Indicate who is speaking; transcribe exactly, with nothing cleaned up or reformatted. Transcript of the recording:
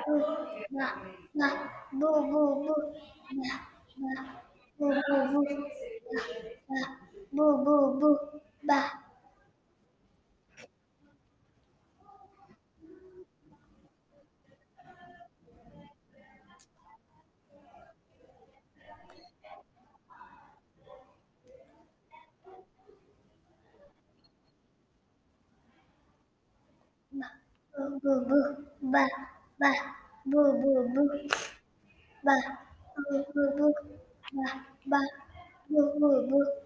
Speaker 1: boo, ba, ba, boo, boo, boo, ba, ba, boo, boo, boo, ba, ba, boo, boo, boo, ba, ba, boo, boo, boo, ba, ba, boo, boo, boo, ba, boo, boo, boo, ba, ba, boo, boo, boo.